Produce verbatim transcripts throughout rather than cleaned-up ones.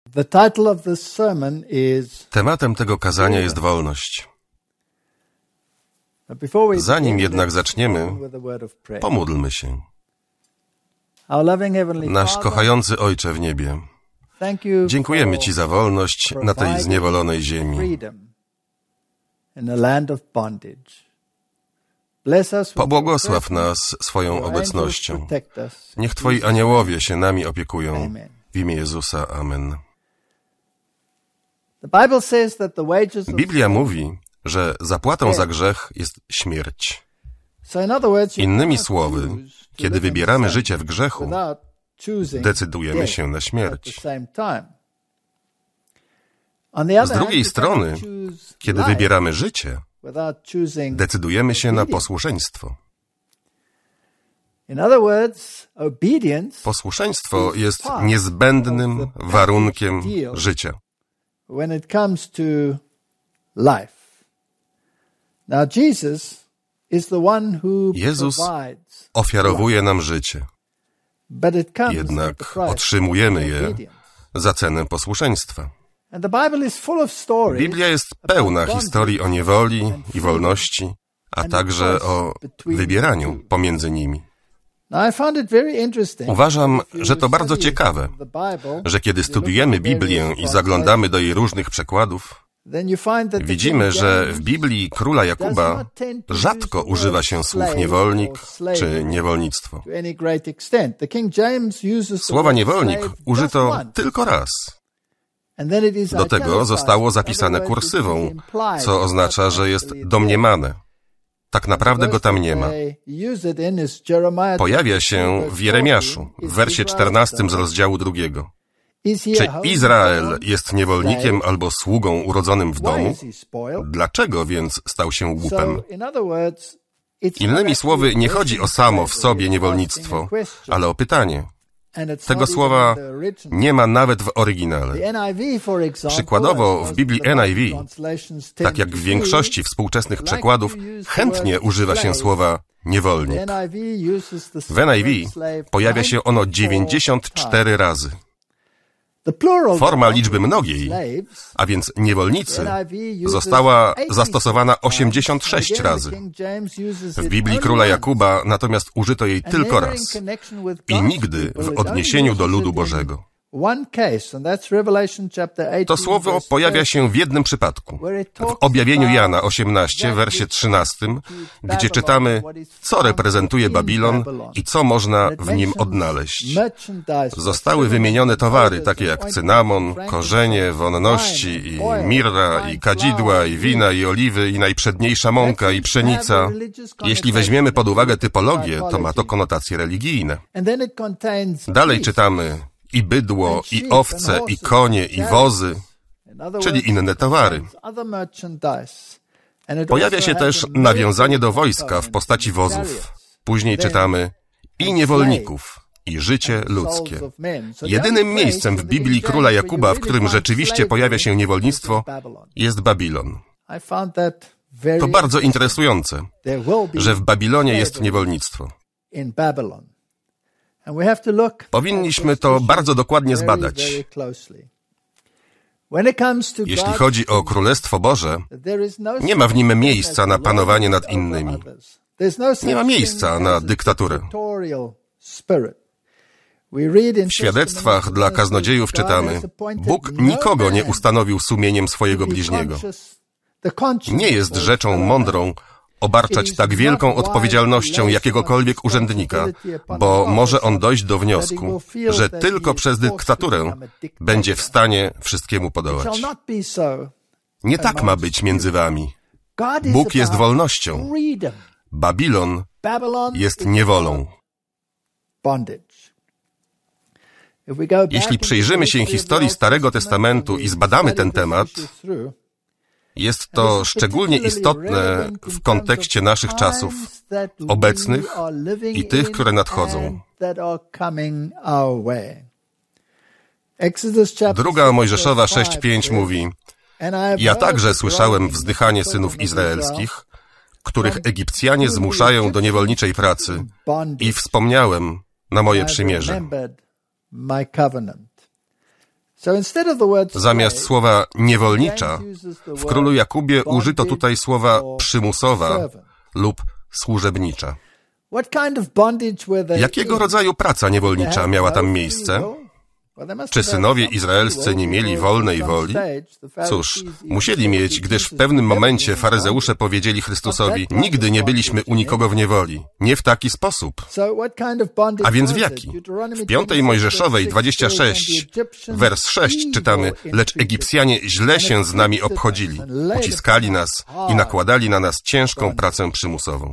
The title of this sermon is Tematem tego kazania jest wolność. Zanim jednak zaczniemy, pomódlmy się. Nasz kochający Ojcze w niebie, dziękujemy Ci za wolność na tej zniewolonej ziemi. Pobłogosław nas swoją obecnością. Niech Twoi aniołowie się nami opiekują. W imię Jezusa. Amen. Biblia mówi, że zapłatą za grzech jest śmierć. Innymi słowy, kiedy wybieramy życie w grzechu, decydujemy się na śmierć. Z drugiej strony, kiedy wybieramy życie, decydujemy się na posłuszeństwo. Posłuszeństwo jest niezbędnym warunkiem życia. Jezus ofiarowuje nam życie, jednak otrzymujemy je za cenę posłuszeństwa. Biblia jest pełna historii o niewoli i wolności, a także o wybieraniu pomiędzy nimi. Uważam, że to bardzo ciekawe, że kiedy studiujemy Biblię i zaglądamy do jej różnych przekładów, widzimy, że w Biblii króla Jakuba rzadko używa się słów niewolnik czy niewolnictwo. Słowa niewolnik użyto tylko raz. Do tego zostało zapisane kursywą, co oznacza, że jest domniemane. Tak naprawdę go tam nie ma. Pojawia się w Jeremiaszu, w wersie czternastym z rozdziału drugiego. Czy Izrael jest niewolnikiem albo sługą urodzonym w domu? Dlaczego więc stał się łupem? Innymi słowy, nie chodzi o samo w sobie niewolnictwo, ale o pytanie. Tego słowa nie ma nawet w oryginale. Przykładowo w Biblii N I V, tak jak w większości współczesnych przekładów, chętnie używa się słowa niewolnik. W N I V pojawia się ono dziewięćdziesiąt cztery razy. Forma liczby mnogiej, a więc niewolnicy, została zastosowana osiemdziesiąt sześć razy. W Biblii króla Jakuba natomiast użyto jej tylko raz i nigdy w odniesieniu do ludu Bożego. To słowo pojawia się w jednym przypadku, w objawieniu Jana osiemnaście, wersie trzynastym, gdzie czytamy, co reprezentuje Babilon i co można w nim odnaleźć. Zostały wymienione towary, takie jak cynamon, korzenie, wonności, i mirra, i kadzidła, i wina, i oliwy, i najprzedniejsza mąka, i pszenica. Jeśli weźmiemy pod uwagę typologię, to ma to konotacje religijne. Dalej czytamy, i bydło, i owce, i konie, i wozy, czyli inne towary. Pojawia się też nawiązanie do wojska w postaci wozów. Później czytamy i niewolników, i życie ludzkie. Jedynym miejscem w Biblii króla Jakuba, w którym rzeczywiście pojawia się niewolnictwo, jest Babilon. To bardzo interesujące, że w Babilonie jest niewolnictwo. Powinniśmy to bardzo dokładnie zbadać. Jeśli chodzi o Królestwo Boże, nie ma w nim miejsca na panowanie nad innymi. Nie ma miejsca na dyktaturę. W świadectwach dla kaznodziejów czytamy, Bóg nikogo nie ustanowił sumieniem swojego bliźniego. Nie jest rzeczą mądrą obarczać tak wielką odpowiedzialnością jakiegokolwiek urzędnika, bo może on dojść do wniosku, że tylko przez dyktaturę będzie w stanie wszystkiemu podołać. Nie tak ma być między wami. Bóg jest wolnością. Babilon jest niewolą. Jeśli przyjrzymy się historii Starego Testamentu i zbadamy ten temat, jest to szczególnie istotne w kontekście naszych czasów, obecnych i tych, które nadchodzą. Druga Mojżeszowa sześć pięć mówi: Ja także słyszałem wzdychanie synów izraelskich, których Egipcjanie zmuszają do niewolniczej pracy, i wspomniałem na moje przymierze. Zamiast słowa niewolnicza, w królu Jakubie użyto tutaj słowa przymusowa lub służebnicza. Jakiego rodzaju praca niewolnicza miała tam miejsce? Czy synowie izraelscy nie mieli wolnej woli? Cóż, musieli mieć, gdyż w pewnym momencie faryzeusze powiedzieli Chrystusowi: nigdy nie byliśmy u nikogo w niewoli. Nie w taki sposób. A więc w jaki? W piątej Mojżeszowej dwadzieścia sześć, wers sześć czytamy: lecz Egipcjanie źle się z nami obchodzili. Uciskali nas i nakładali na nas ciężką pracę przymusową.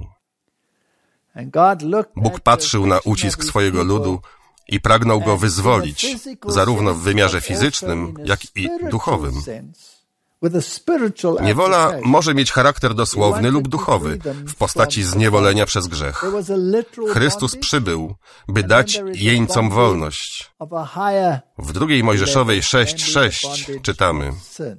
Bóg patrzył na ucisk swojego ludu i pragnął go wyzwolić, zarówno w wymiarze fizycznym, jak i duchowym. Niewola może mieć charakter dosłowny lub duchowy, w postaci zniewolenia przez grzech. Chrystus przybył, by dać jeńcom wolność. W drugiej Mojżeszowej sześć sześć czytamy: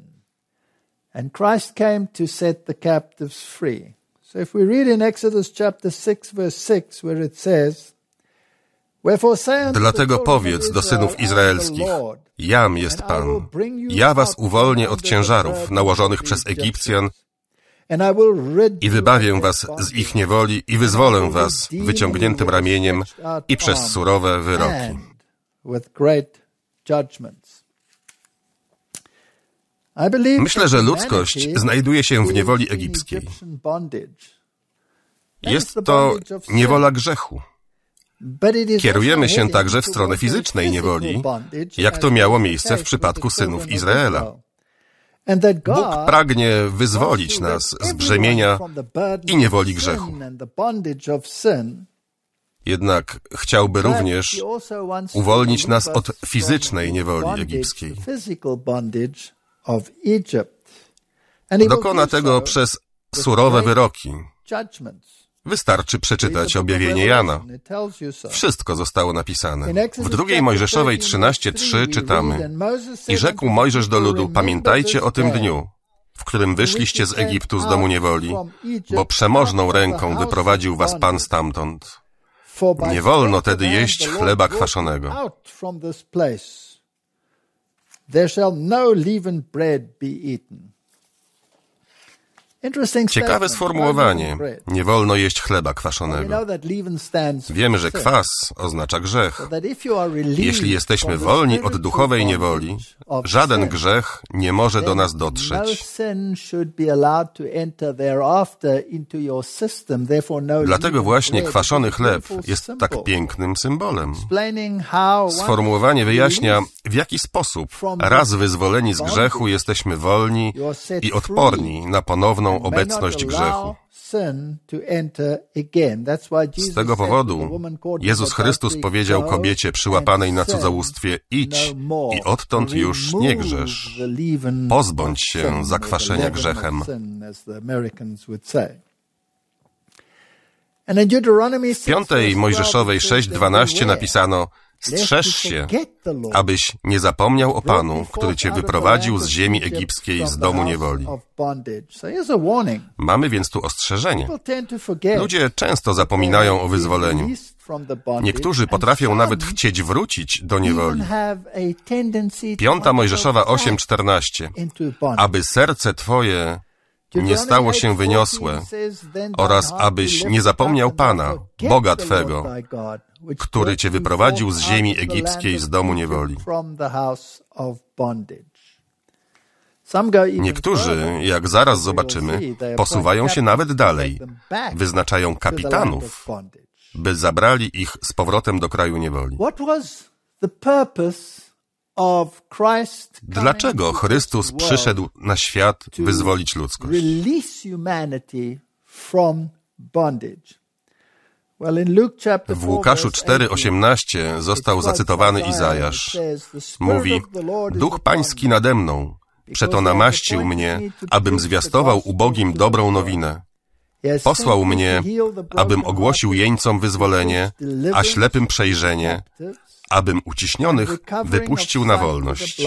So if we read in Exodus chapter six verse six, where it says, dlatego powiedz do synów izraelskich: Jam jest Pan. Ja was uwolnię od ciężarów nałożonych przez Egipcjan i wybawię was z ich niewoli i wyzwolę was wyciągniętym ramieniem i przez surowe wyroki. Myślę, że ludzkość znajduje się w niewoli egipskiej. Jest to niewola grzechu. Kierujemy się także w stronę fizycznej niewoli, jak to miało miejsce w przypadku synów Izraela. Bóg pragnie wyzwolić nas z brzemienia i niewoli grzechu. Jednak chciałby również uwolnić nas od fizycznej niewoli egipskiej. Dokona tego przez surowe wyroki. Wystarczy przeczytać objawienie Jana. Wszystko zostało napisane. W drugiej Mojżeszowej trzynaście trzy czytamy: i rzekł Mojżesz do ludu: pamiętajcie o tym dniu, w którym wyszliście z Egiptu z domu niewoli, bo przemożną ręką wyprowadził was Pan stamtąd. Nie wolno tedy jeść chleba kwaszonego. There shall no leavened bread be eaten. Ciekawe sformułowanie. Nie wolno jeść chleba kwaszonego. Wiemy, że kwas oznacza grzech. Jeśli jesteśmy wolni od duchowej niewoli, żaden grzech nie może do nas dotrzeć. Dlatego właśnie kwaszony chleb jest tak pięknym symbolem. Sformułowanie wyjaśnia, w jaki sposób raz wyzwoleni z grzechu jesteśmy wolni i odporni na ponowną obecność grzechu. Z tego powodu Jezus Chrystus powiedział kobiecie przyłapanej na cudzołóstwie: idź i odtąd już nie grzesz. Pozbądź się zakwaszenia grzechem. W piątej Mojżeszowej sześć dwanaście napisano: strzeż się, abyś nie zapomniał o Panu, który cię wyprowadził z ziemi egipskiej, z domu niewoli. Mamy więc tu ostrzeżenie. Ludzie często zapominają o wyzwoleniu. Niektórzy potrafią nawet chcieć wrócić do niewoli. Piąta Mojżeszowa osiem czternaście. Aby serce twoje nie stało się wyniosłe oraz abyś nie zapomniał Pana, Boga twego, który cię wyprowadził z ziemi egipskiej, z domu niewoli. Niektórzy, jak zaraz zobaczymy, posuwają się nawet dalej. Wyznaczają kapitanów, by zabrali ich z powrotem do kraju niewoli. Dlaczego Chrystus przyszedł na świat wyzwolić ludzkość? W Łukaszu cztery osiemnaście został zacytowany Izajasz. Mówi: Duch Pański nade mną, przeto namaścił mnie, abym zwiastował ubogim dobrą nowinę. Posłał mnie, abym ogłosił jeńcom wyzwolenie, a ślepym przejrzenie, abym uciśnionych wypuścił na wolność.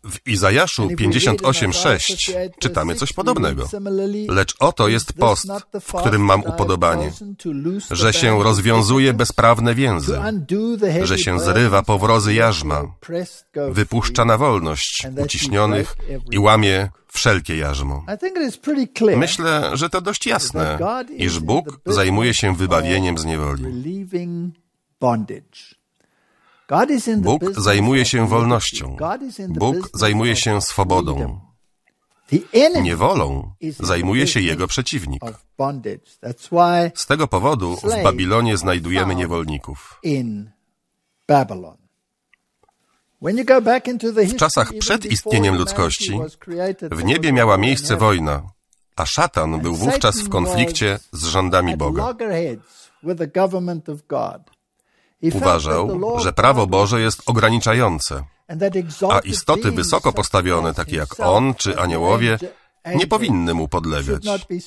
W Izajaszu pięćdziesiąt osiem sześć czytamy coś podobnego. Lecz oto jest post, w którym mam upodobanie, że się rozwiązuje bezprawne więzy, że się zrywa powrozy jarzma, wypuszcza na wolność uciśnionych i łamie wszelkie jarzmo. Myślę, że to dość jasne, iż Bóg zajmuje się wybawieniem z niewoli. Bóg zajmuje się wolnością. Bóg zajmuje się swobodą. Niewolą zajmuje się jego przeciwnik. Z tego powodu w Babilonie znajdujemy niewolników. W czasach przed istnieniem ludzkości w niebie miała miejsce wojna, a szatan był wówczas w konflikcie z rządami Boga. Uważał, że prawo Boże jest ograniczające, a istoty wysoko postawione, takie jak on czy aniołowie, nie powinny mu podlegać.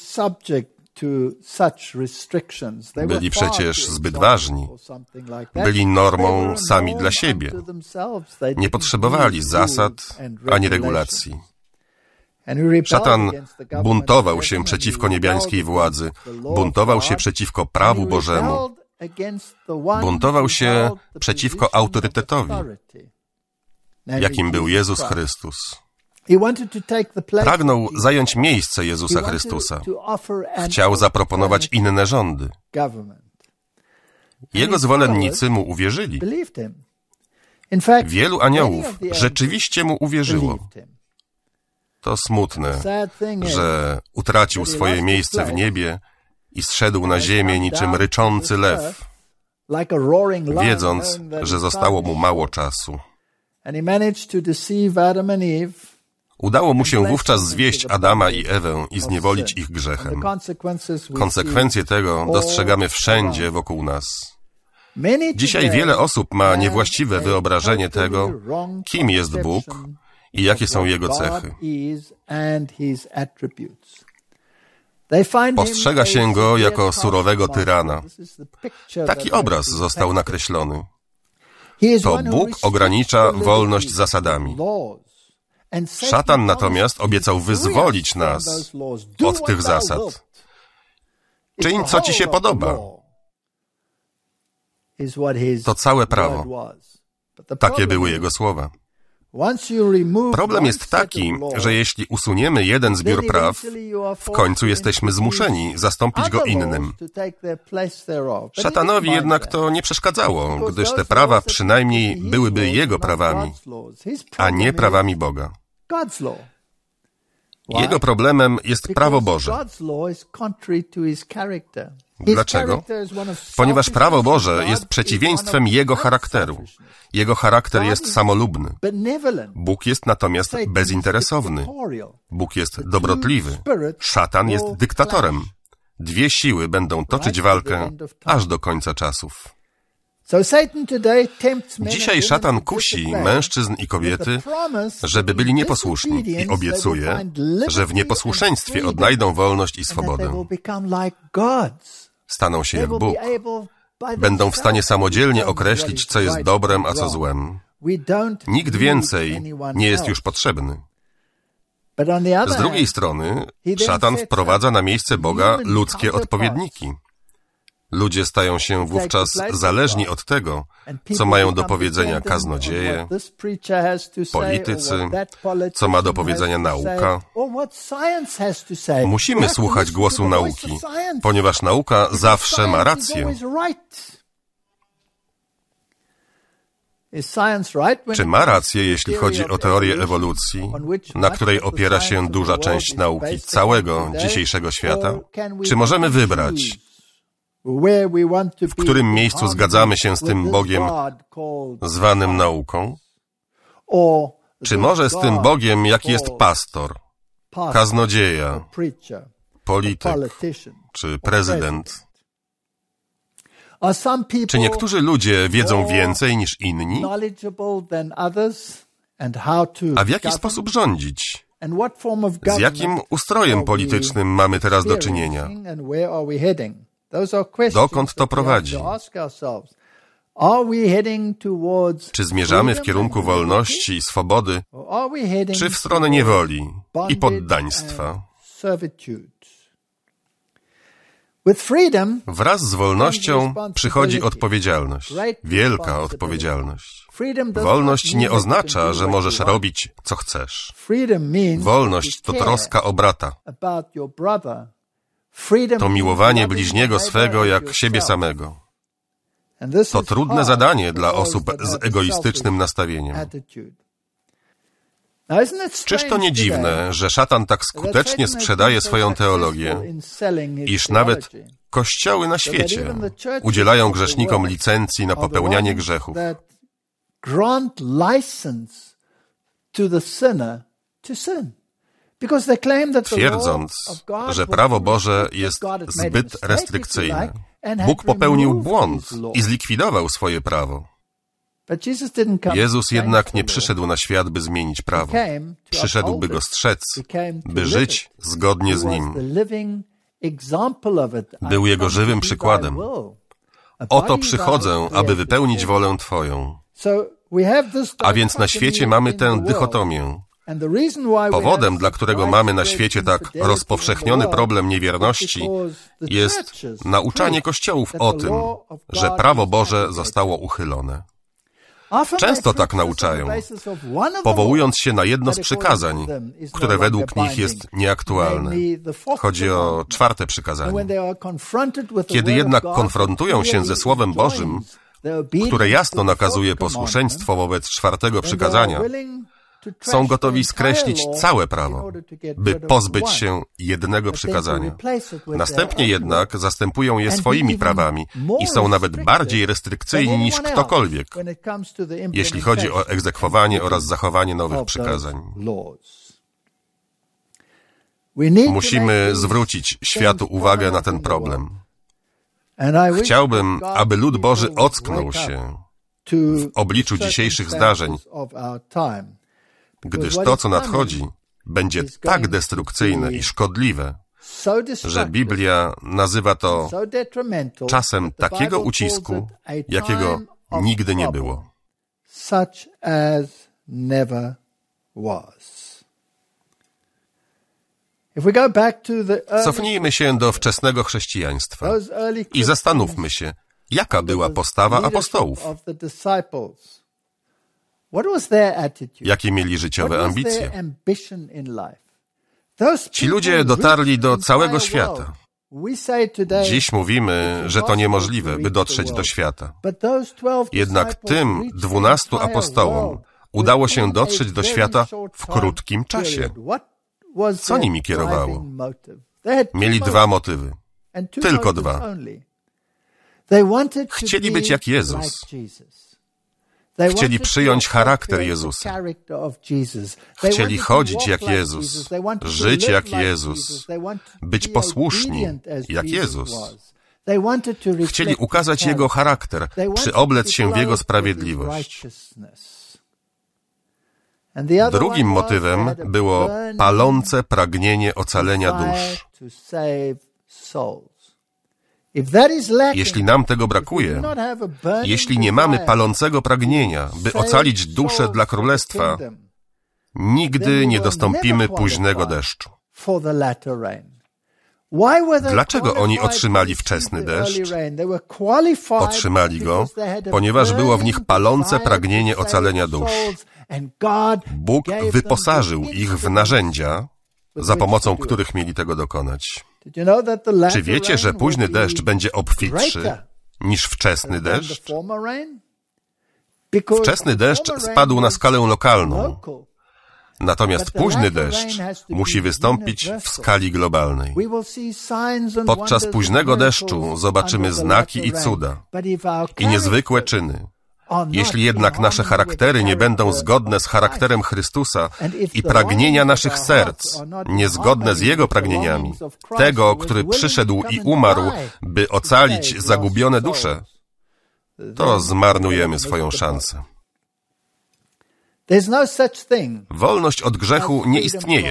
Byli przecież zbyt ważni. Byli normą sami dla siebie. Nie potrzebowali zasad ani regulacji. Szatan buntował się przeciwko niebiańskiej władzy, buntował się przeciwko prawu Bożemu, buntował się przeciwko autorytetowi, jakim był Jezus Chrystus. Pragnął zająć miejsce Jezusa Chrystusa. Chciał zaproponować inne rządy. Jego zwolennicy mu uwierzyli. Wielu aniołów rzeczywiście mu uwierzyło. To smutne, że utracił swoje miejsce w niebie i zszedł na ziemię niczym ryczący lew, wiedząc, że zostało mu mało czasu. Udało mu się wówczas zwieść Adama i Ewę i zniewolić ich grzechem. Konsekwencje tego dostrzegamy wszędzie wokół nas. Dzisiaj wiele osób ma niewłaściwe wyobrażenie tego, kim jest Bóg i jakie są Jego cechy. Postrzega się Go jako surowego tyrana. Taki obraz został nakreślony. To Bóg ogranicza wolność zasadami. Szatan natomiast obiecał wyzwolić nas od tych zasad. Czyń, co ci się podoba. To całe prawo. Takie były jego słowa. Problem jest taki, że jeśli usuniemy jeden zbiór praw, w końcu jesteśmy zmuszeni zastąpić go innym. Szatanowi jednak to nie przeszkadzało, gdyż te prawa przynajmniej byłyby jego prawami, a nie prawami Boga. Jego problemem jest prawo Boże. Dlaczego? Ponieważ prawo Boże jest przeciwieństwem Jego charakteru. Jego charakter jest samolubny. Bóg jest natomiast bezinteresowny. Bóg jest dobrotliwy. Szatan jest dyktatorem. Dwie siły będą toczyć walkę aż do końca czasów. Dzisiaj szatan kusi mężczyzn i kobiety, żeby byli nieposłuszni i obiecuje, że w nieposłuszeństwie odnajdą wolność i swobodę. Staną się jak Bóg. Będą w stanie samodzielnie określić, co jest dobrem, a co złem. Nikt więcej nie jest już potrzebny. Z drugiej strony, szatan wprowadza na miejsce Boga ludzkie odpowiedniki. Ludzie stają się wówczas zależni od tego, co mają do powiedzenia kaznodzieje, politycy, co ma do powiedzenia nauka. Musimy słuchać głosu nauki, ponieważ nauka zawsze ma rację. Czy ma rację, jeśli chodzi o teorię ewolucji, na której opiera się duża część nauki całego dzisiejszego świata? Czy możemy wybrać, w którym miejscu zgadzamy się z tym Bogiem zwanym nauką? Czy może z tym Bogiem, jaki jest pastor, kaznodzieja, polityk czy prezydent? Czy niektórzy ludzie wiedzą więcej niż inni? A w jaki sposób rządzić? Z jakim ustrojem politycznym mamy teraz do czynienia? Dokąd to prowadzi? Czy zmierzamy w kierunku wolności i swobody, czy w stronę niewoli i poddaństwa? Wraz z wolnością przychodzi odpowiedzialność, wielka odpowiedzialność. Wolność nie oznacza, że możesz robić, co chcesz. Wolność to troska o brata. To miłowanie bliźniego swego jak siebie samego. To trudne zadanie dla osób z egoistycznym nastawieniem. Czyż to nie dziwne, że szatan tak skutecznie sprzedaje swoją teologię, iż nawet kościoły na świecie udzielają grzesznikom licencji na popełnianie grzechów, twierdząc, że prawo Boże jest zbyt restrykcyjne. Bóg popełnił błąd i zlikwidował swoje prawo. Jezus jednak nie przyszedł na świat, by zmienić prawo. Przyszedł, by go strzec, by żyć zgodnie z nim. Był jego żywym przykładem. Oto przychodzę, aby wypełnić wolę Twoją. A więc na świecie mamy tę dychotomię. Powodem, dla którego mamy na świecie tak rozpowszechniony problem niewierności, jest nauczanie kościołów o tym, że prawo Boże zostało uchylone. Często tak nauczają, powołując się na jedno z przykazań, które według nich jest nieaktualne. Chodzi o czwarte przykazanie. Kiedy jednak konfrontują się ze Słowem Bożym, które jasno nakazuje posłuszeństwo wobec czwartego przykazania, są gotowi skreślić całe prawo, by pozbyć się jednego przykazania. Następnie jednak zastępują je swoimi prawami i są nawet bardziej restrykcyjni niż ktokolwiek, jeśli chodzi o egzekwowanie oraz zachowanie nowych przykazań. Musimy zwrócić światu uwagę na ten problem. Chciałbym, aby lud Boży ocknął się w obliczu dzisiejszych zdarzeń, gdyż to, co nadchodzi, będzie tak destrukcyjne i szkodliwe, że Biblia nazywa to czasem takiego ucisku, jakiego nigdy nie było. Cofnijmy się do wczesnego chrześcijaństwa i zastanówmy się, jaka była postawa apostołów. Jakie mieli życiowe ambicje? Ci ludzie dotarli do całego świata. Dziś mówimy, że to niemożliwe, by dotrzeć do świata. Jednak tym dwunastu apostołom udało się dotrzeć do świata w krótkim czasie. Co nimi kierowało? Mieli dwa motywy. Tylko dwa. Chcieli być jak Jezus. Chcieli przyjąć charakter Jezusa. Chcieli chodzić jak Jezus, żyć jak Jezus, być posłuszni jak Jezus. Chcieli ukazać Jego charakter, przyoblec się w Jego sprawiedliwość. Drugim motywem było palące pragnienie ocalenia dusz. Jeśli nam tego brakuje, jeśli nie mamy palącego pragnienia, by ocalić duszę dla Królestwa, nigdy nie dostąpimy późnego deszczu. Dlaczego oni otrzymali wczesny deszcz? Otrzymali go, ponieważ było w nich palące pragnienie ocalenia dusz. Bóg wyposażył ich w narzędzia, za pomocą których mieli tego dokonać. Czy wiecie, że późny deszcz będzie obfitszy niż wczesny deszcz? Wczesny deszcz spadł na skalę lokalną, natomiast późny deszcz musi wystąpić w skali globalnej. Podczas późnego deszczu zobaczymy znaki i cuda i niezwykłe czyny. Jeśli jednak nasze charaktery nie będą zgodne z charakterem Chrystusa i pragnienia naszych serc niezgodne z Jego pragnieniami, tego, który przyszedł i umarł, by ocalić zagubione dusze, to zmarnujemy swoją szansę. Wolność od grzechu nie istnieje,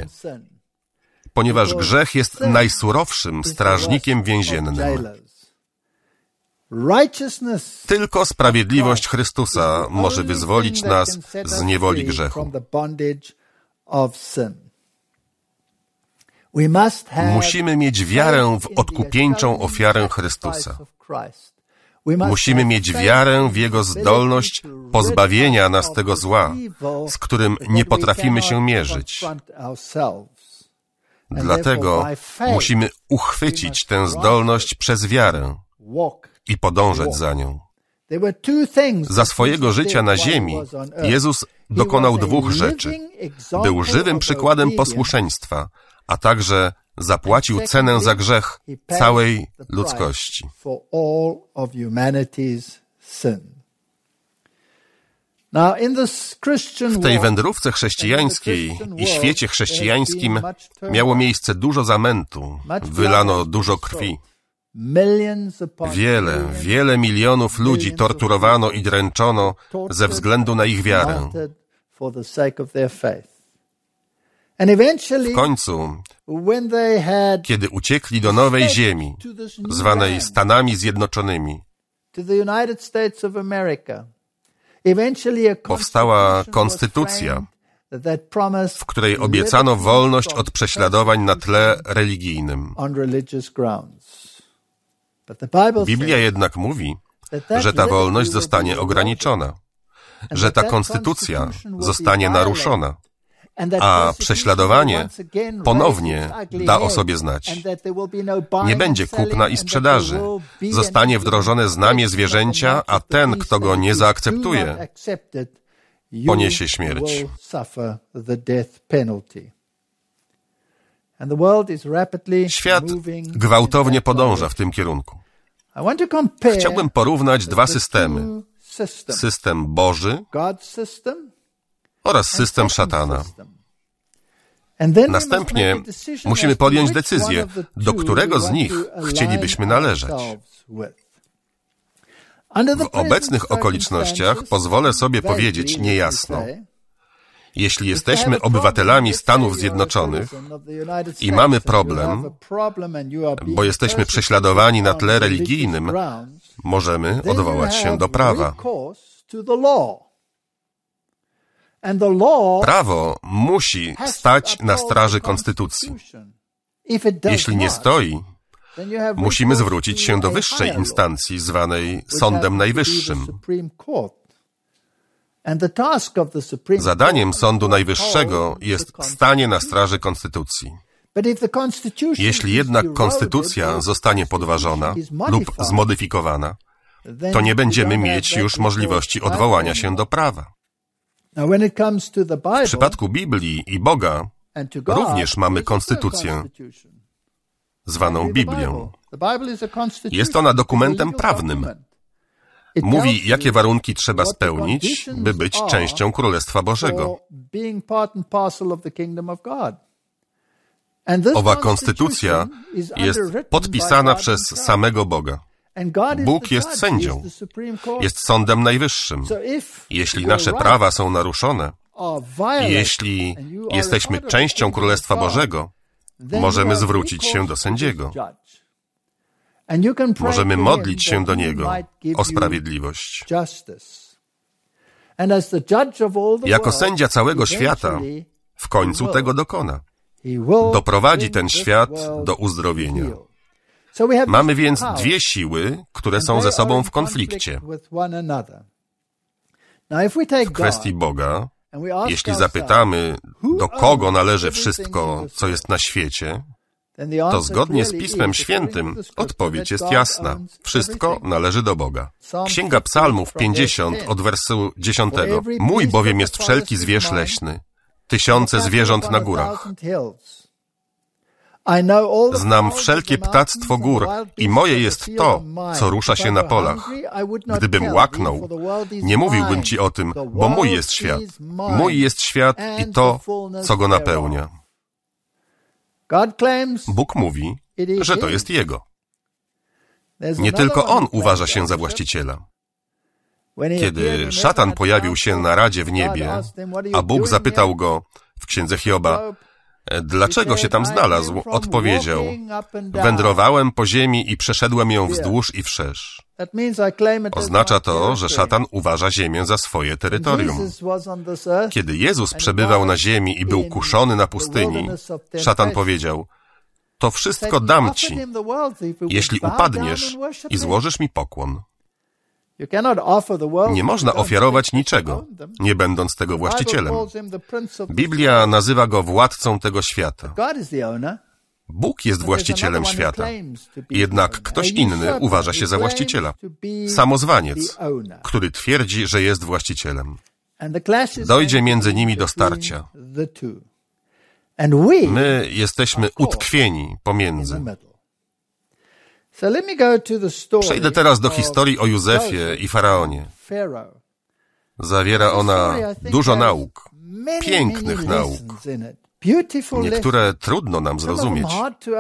ponieważ grzech jest najsurowszym strażnikiem więziennym. Tylko sprawiedliwość Chrystusa może wyzwolić nas z niewoli grzechu. Musimy mieć wiarę w odkupieńczą ofiarę Chrystusa. Musimy mieć wiarę w Jego zdolność pozbawienia nas tego zła, z którym nie potrafimy się mierzyć. Dlatego musimy uchwycić tę zdolność przez wiarę i podążać za nią. Za swojego życia na ziemi Jezus dokonał dwóch rzeczy. Był żywym przykładem posłuszeństwa, a także zapłacił cenę za grzech całej ludzkości. W tej wędrówce chrześcijańskiej i świecie chrześcijańskim miało miejsce dużo zamętu, wylano dużo krwi. Wiele, wiele milionów ludzi torturowano i dręczono ze względu na ich wiarę. W końcu, kiedy uciekli do nowej ziemi, zwanej Stanami Zjednoczonymi, powstała konstytucja, w której obiecano wolność od prześladowań na tle religijnym. Biblia jednak mówi, że ta wolność zostanie ograniczona, że ta konstytucja zostanie naruszona, a prześladowanie ponownie da o sobie znać. Nie będzie kupna i sprzedaży. Zostanie wdrożone znamię zwierzęcia, a ten, kto go nie zaakceptuje, poniesie śmierć. Świat gwałtownie podąża w tym kierunku. Chciałbym porównać dwa systemy. System Boży oraz system szatana. Następnie musimy podjąć decyzję, do którego z nich chcielibyśmy należeć. W obecnych okolicznościach pozwolę sobie powiedzieć niejasno. Jeśli jesteśmy obywatelami Stanów Zjednoczonych i mamy problem, bo jesteśmy prześladowani na tle religijnym, możemy odwołać się do prawa. Prawo musi stać na straży konstytucji. Jeśli nie stoi, musimy zwrócić się do wyższej instancji, zwanej Sądem Najwyższym. Zadaniem Sądu Najwyższego jest stanie na straży konstytucji. Jeśli jednak konstytucja zostanie podważona lub zmodyfikowana, to nie będziemy mieć już możliwości odwołania się do prawa. W przypadku Biblii i Boga również mamy konstytucję, zwaną Biblią. Jest ona dokumentem prawnym. Mówi, jakie warunki trzeba spełnić, by być częścią Królestwa Bożego. Owa konstytucja jest podpisana przez samego Boga. Bóg jest sędzią, jest sądem najwyższym. Jeśli nasze prawa są naruszone, jeśli jesteśmy częścią Królestwa Bożego, możemy zwrócić się do sędziego. Możemy modlić się do Niego o sprawiedliwość. Jako sędzia całego świata w końcu tego dokona. Doprowadzi ten świat do uzdrowienia. Mamy więc dwie siły, które są ze sobą w konflikcie. W kwestii Boga, jeśli zapytamy, do kogo należy wszystko, co jest na świecie, to zgodnie z Pismem Świętym odpowiedź jest jasna. Wszystko należy do Boga. Księga Psalmów pięćdziesiąt od wersu dziesiątego. Mój bowiem jest wszelki zwierz leśny, tysiące zwierząt na górach. Znam wszelkie ptactwo gór i moje jest to, co rusza się na polach. Gdybym łaknął, nie mówiłbym ci o tym, bo mój jest świat. Mój jest świat i to, co go napełnia. Bóg mówi, że to jest Jego. Nie tylko On uważa się za właściciela. Kiedy szatan pojawił się na radzie w niebie, a Bóg zapytał go w księdze Hioba, dlaczego się tam znalazł, odpowiedział, wędrowałem po ziemi i przeszedłem ją wzdłuż i wszerz. Oznacza to, że szatan uważa ziemię za swoje terytorium. Kiedy Jezus przebywał na ziemi i był kuszony na pustyni, szatan powiedział: to wszystko dam ci, jeśli upadniesz i złożysz mi pokłon. Nie można ofiarować niczego, nie będąc tego właścicielem. Biblia nazywa go władcą tego świata. Bóg jest właścicielem świata, jednak ktoś inny uważa się za właściciela. Samozwaniec, który twierdzi, że jest właścicielem. Dojdzie między nimi do starcia. My jesteśmy utkwieni pomiędzy. Przejdę teraz do historii o Józefie i Faraonie. Zawiera ona dużo nauk, pięknych nauk. Niektóre trudno nam zrozumieć.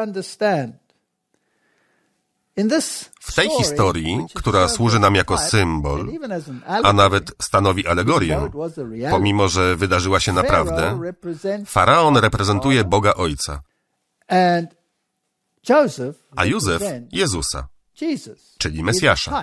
W tej historii, która służy nam jako symbol, a nawet stanowi alegorię, pomimo że wydarzyła się naprawdę, Faraon reprezentuje Boga Ojca, a Józef Jezusa, czyli Mesjasza.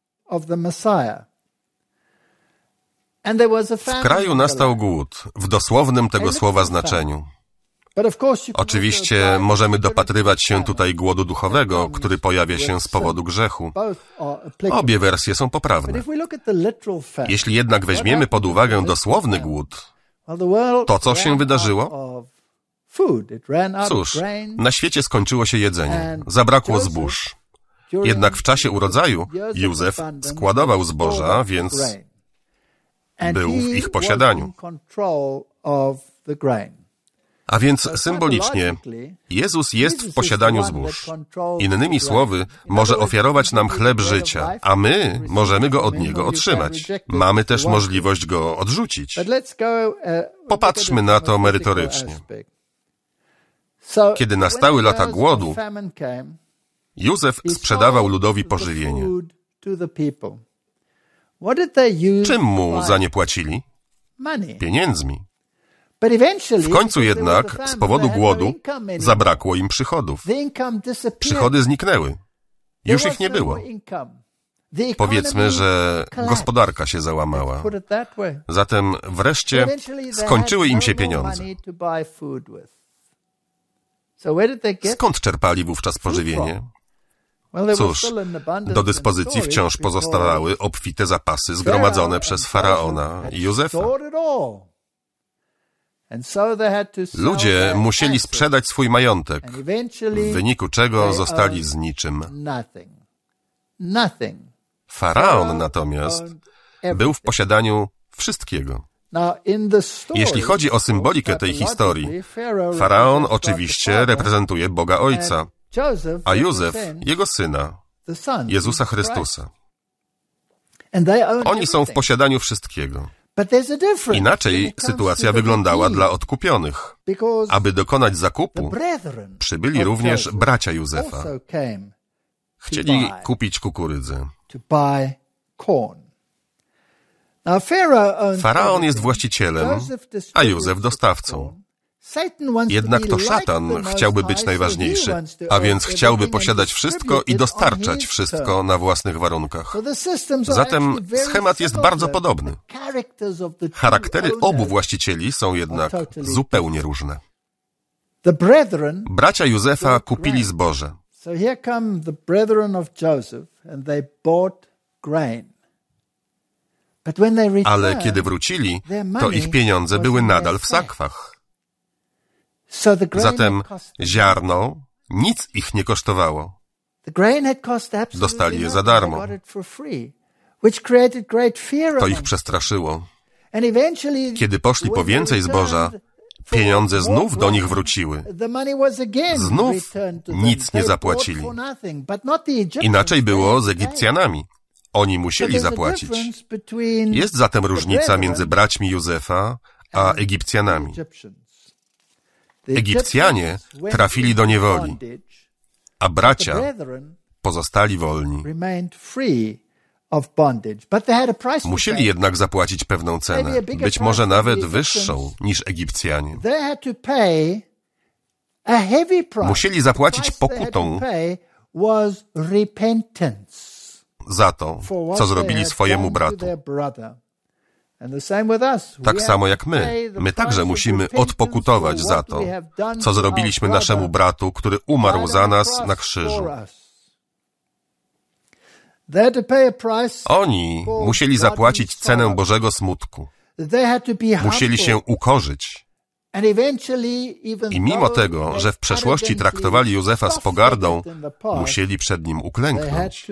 W kraju nastał głód, w dosłownym tego słowa znaczeniu. Oczywiście możemy dopatrywać się tutaj głodu duchowego, który pojawia się z powodu grzechu. Obie wersje są poprawne. Jeśli jednak weźmiemy pod uwagę dosłowny głód, to co się wydarzyło? Cóż, na świecie skończyło się jedzenie, zabrakło zbóż. Jednak w czasie urodzaju Józef składował zboża, więc był w ich posiadaniu. A więc symbolicznie Jezus jest w posiadaniu zbóż. Innymi słowy, może ofiarować nam chleb życia, a my możemy go od Niego otrzymać. Mamy też możliwość go odrzucić. Popatrzmy na to merytorycznie. Kiedy nastały lata głodu, Józef sprzedawał ludowi pożywienie. Czym mu za nie płacili? Pieniędzmi. W końcu jednak z powodu głodu zabrakło im przychodów. Przychody zniknęły. Już ich nie było. Powiedzmy, że gospodarka się załamała. Zatem wreszcie skończyły im się pieniądze. Skąd czerpali wówczas pożywienie? Cóż, do dyspozycji wciąż pozostawały obfite zapasy zgromadzone przez Faraona i Józefa. Ludzie musieli sprzedać swój majątek, w wyniku czego zostali z niczym. Faraon natomiast był w posiadaniu wszystkiego. Jeśli chodzi o symbolikę tej historii, Faraon oczywiście reprezentuje Boga Ojca, a Józef jego syna, Jezusa Chrystusa. Oni są w posiadaniu wszystkiego. Inaczej sytuacja wyglądała dla odkupionych. Aby dokonać zakupu, przybyli również bracia Józefa. Chcieli kupić kukurydzę. Faraon jest właścicielem, a Józef dostawcą. Jednak to szatan chciałby być najważniejszy, a więc chciałby posiadać wszystko i dostarczać wszystko na własnych warunkach. Zatem schemat jest bardzo podobny. Charaktery obu właścicieli są jednak zupełnie różne. Bracia Józefa kupili zboże. Ale kiedy wrócili, to ich pieniądze były nadal w sakwach. Zatem ziarno nic ich nie kosztowało. Dostali je za darmo. To ich przestraszyło. Kiedy poszli po więcej zboża, pieniądze znów do nich wróciły. Znów nic nie zapłacili. Inaczej było z Egipcjanami. Oni musieli zapłacić. Jest zatem różnica między braćmi Józefa a Egipcjanami. Egipcjanie trafili do niewoli, a bracia pozostali wolni. Musieli jednak zapłacić pewną cenę, być może nawet wyższą niż Egipcjanie. Musieli zapłacić pokutą. za to, co zrobili swojemu bratu. Tak samo jak my. My także musimy odpokutować za to, co zrobiliśmy naszemu bratu, który umarł za nas na krzyżu. Oni musieli zapłacić cenę Bożego smutku. Musieli się ukorzyć. I mimo tego, że w przeszłości traktowali Józefa z pogardą, musieli przed nim uklęknąć.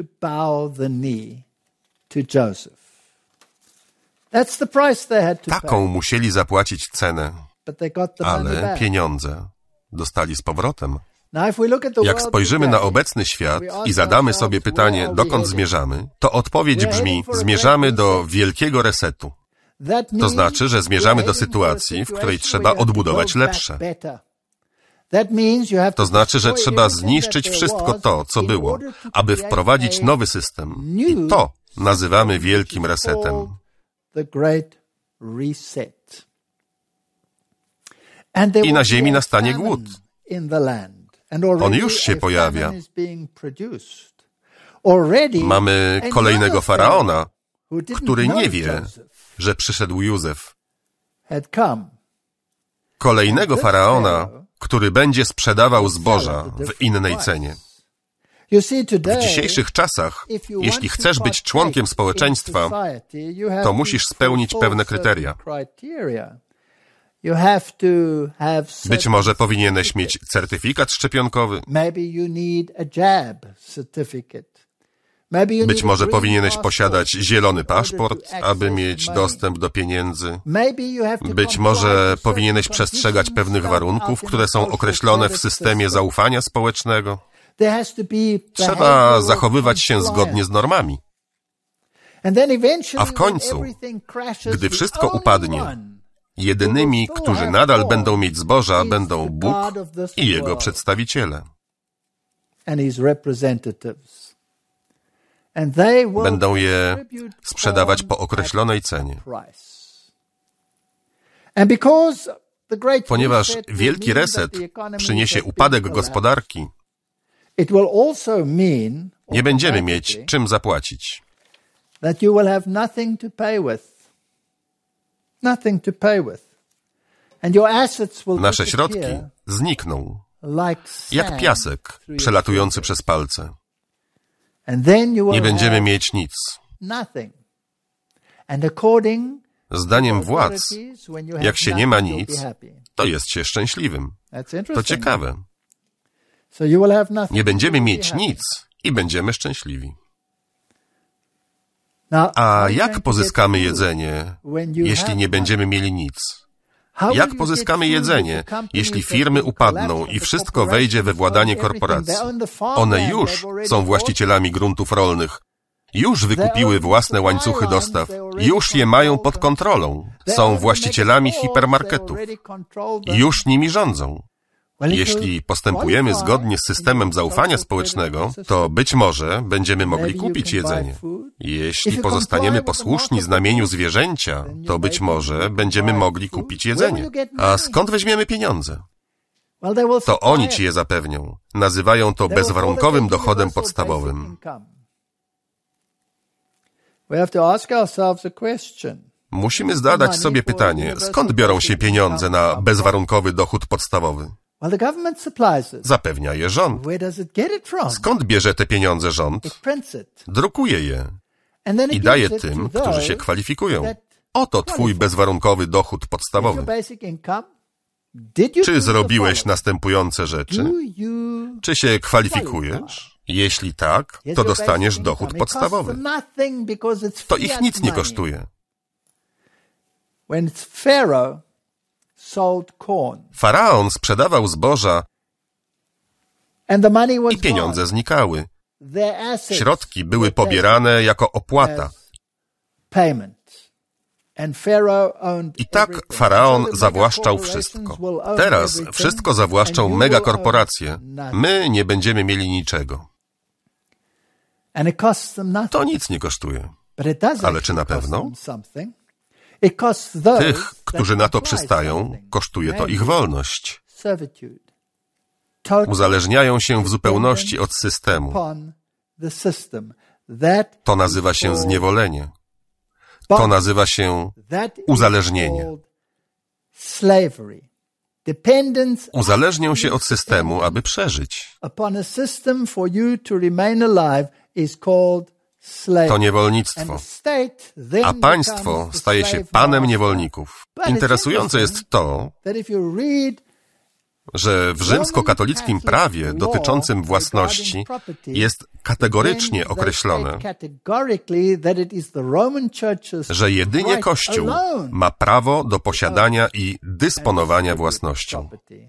Taką musieli zapłacić cenę, ale pieniądze dostali z powrotem. Jak spojrzymy na obecny świat i zadamy sobie pytanie, dokąd zmierzamy, to odpowiedź brzmi, zmierzamy do wielkiego resetu. To znaczy, że zmierzamy do sytuacji, w której trzeba odbudować lepsze. To znaczy, że trzeba zniszczyć wszystko to, co było, aby wprowadzić nowy system. I to nazywamy wielkim resetem. I na ziemi nastanie głód. On już się pojawia. Mamy kolejnego faraona, który nie wie, że przyszedł Józef. Kolejnego faraona, który będzie sprzedawał zboża w innej cenie. W dzisiejszych czasach, jeśli chcesz być członkiem społeczeństwa, to musisz spełnić pewne kryteria. Być może powinieneś mieć certyfikat szczepionkowy. Być może powinieneś posiadać zielony paszport, aby mieć dostęp do pieniędzy. Być może powinieneś przestrzegać pewnych warunków, które są określone w systemie zaufania społecznego. Trzeba zachowywać się zgodnie z normami. A w końcu, gdy wszystko upadnie, jedynymi, którzy nadal będą mieć zboża, będą Bóg i Jego przedstawiciele. Będą je sprzedawać po określonej cenie. Ponieważ wielki reset przyniesie upadek gospodarki, nie będziemy mieć czym zapłacić. Nasze środki znikną, jak piasek przelatujący przez palce. Nie będziemy mieć nic. Zdaniem władz, jak się nie ma nic, to jest się szczęśliwym. To ciekawe. Nie będziemy mieć nic i będziemy szczęśliwi. A jak pozyskamy jedzenie, jeśli nie będziemy mieli nic? Jak pozyskamy jedzenie, jeśli firmy upadną i wszystko wejdzie we władanie korporacji? One już są właścicielami gruntów rolnych, już wykupiły własne łańcuchy dostaw, już je mają pod kontrolą, są właścicielami hipermarketów, już nimi rządzą. Jeśli postępujemy zgodnie z systemem zaufania społecznego, to być może będziemy mogli kupić jedzenie. Jeśli pozostaniemy posłuszni znamieniu zwierzęcia, to być może będziemy mogli kupić jedzenie. A skąd weźmiemy pieniądze? To oni ci je zapewnią. Nazywają to bezwarunkowym dochodem podstawowym. Musimy zadać sobie pytanie, skąd biorą się pieniądze na bezwarunkowy dochód podstawowy? Zapewnia je rząd. Skąd bierze te pieniądze rząd? Drukuje je i daje tym, którzy się kwalifikują. Oto twój bezwarunkowy dochód podstawowy. Czy zrobiłeś następujące rzeczy? Czy się kwalifikujesz? Jeśli tak, to dostaniesz dochód podstawowy. To ich nic nie kosztuje. Faraon sprzedawał zboża i pieniądze znikały. Środki były pobierane jako opłata. I tak Faraon zawłaszczał wszystko. Teraz wszystko zawłaszczą megakorporacje. My nie będziemy mieli niczego. To nic nie kosztuje. Ale czy na pewno? Tych, którzy na to przystają, kosztuje to ich wolność. Uzależniają się w zupełności od systemu. To nazywa się zniewolenie. To nazywa się uzależnienie. Uzależnią się od systemu, aby przeżyć. To niewolnictwo. A państwo staje się panem niewolników. Interesujące jest to, że w rzymskokatolickim prawie dotyczącym własności jest kategorycznie określone, że jedynie Kościół ma prawo do posiadania i dysponowania własnością.